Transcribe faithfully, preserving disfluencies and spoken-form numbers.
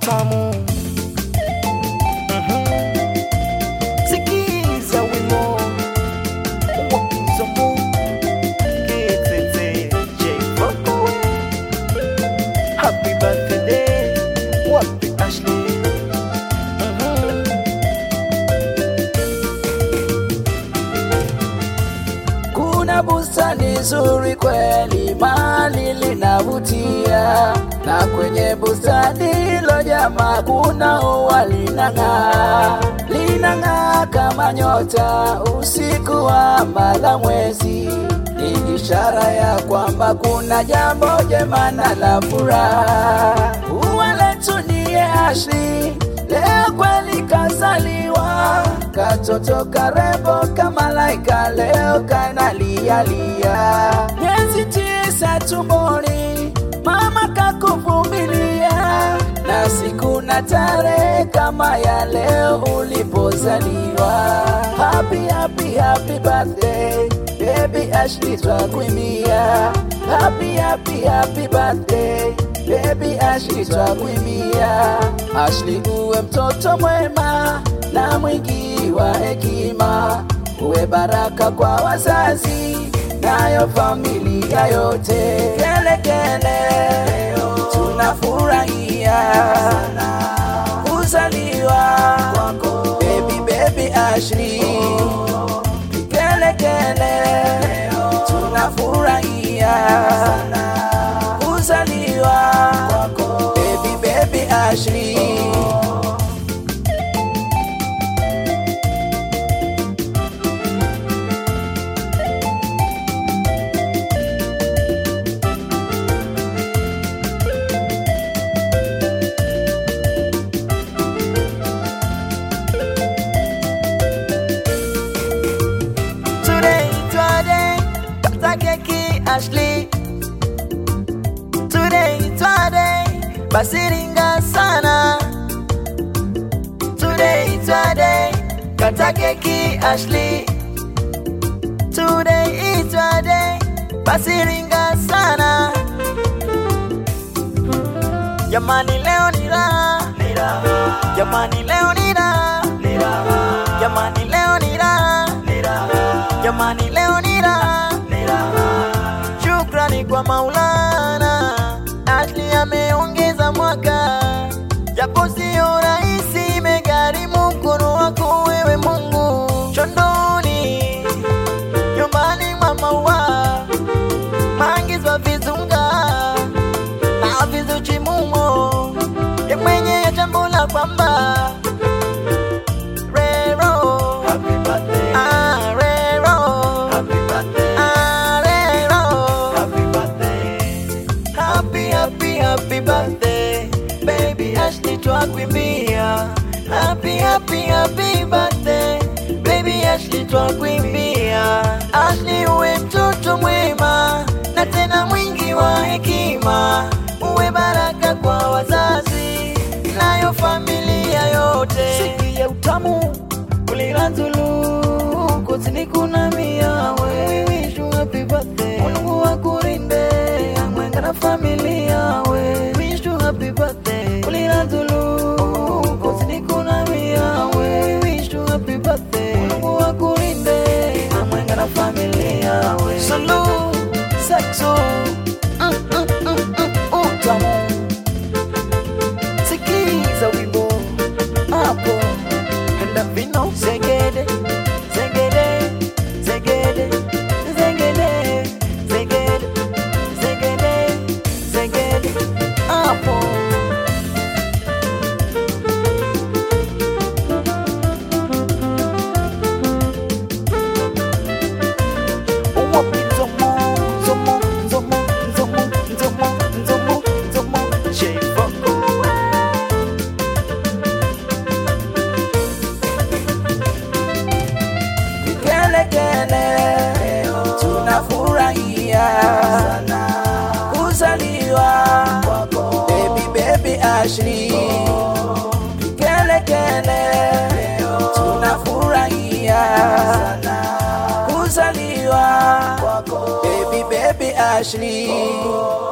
utamu. Mhm. Sikiza wimbo wa Kizombo Kitete J-Vocal. Happy birthday wapi Ashley. Mhm. Kuna bustani nzuri kweli, mali linavutia, na kwenye bustani hilo jamaa kuna ua linang'aa, linang'aa kama nyota usiku wa mbala mwezi. Ni ishara ya kwamba kuna jambo jema na la furaha. Ua letu ndiye Ashley, leo kweli kazaliwa, katoto karembo kama malaika, leo kanalia lia. Miezi tisa tumboni, mama kakuvumilia, na siku na tarehe kama ya leo ulipozaliwa. Happy happy happy birthday baby Ashley, twakuimbia. Happy happy happy birthday baby Ashley, twakuimbia. Ashley, uwe mtoto mwema na mwingi wa hekima, uwe baraka kwa wazazi nayo familia yote. Kele kele tunafurahia kuzaliwa kwako baby baby Ashley. Kele kele tunafurahia kuzaliwa kwako baby baby Ashley. Ashley, today today basiringa sana. Today today kata keki Ashley. Today today basiringa sana. Jamani leo ni raha, ni raha. Jamani leo ni raha, ni raha. Jamani leo ni raha, ni raha. Jamani leo ni raha, ni raha. Shukrani kwa Maulana, Ashley ameongeza mwaka, japo sio rahisi, imegharimu mkono wako wewe Mungu. Chondoni nyumbani mwa maua, maangizwa vizunga na vizuchi mumo, ya mwenye ya jambo la kwamba Rero, happy birthday. Ah, Rero, happy birthday. Ah, Rero, happy birthday. Happy, happy, happy birthday baby Ashley, twakuimbia. Happy, happy, happy birthday baby Ashley, twakuimbia. Ashley, uwe mtoto mwema na tena mwingi wa hekima, uwe baraka kwa wazazi nayo familia yote. Sikia utamu uliranzulu kutini kuna miawe. We wish you happy birthday, Mungu akurinde amwenga na familia. We wish you happy birthday uliranzulu kutini kuna miawe. We wish you happy birthday, Mungu akurinde amwenga na familia. We salute sexo mm, mm, mm, mm, utamu. Sikiza wimbo hapo enda vino. Zegede zegede zegede zegede zegede zegede zegede hapo. Wapi zomo zomo zomo zomo zomo zomo zomo J-Vocal. Kele kele tunafurahia kuzaliwa kwako baby baby Ashley. Kele kele tunafurahia kuzaliwa kwako baby baby Ashley.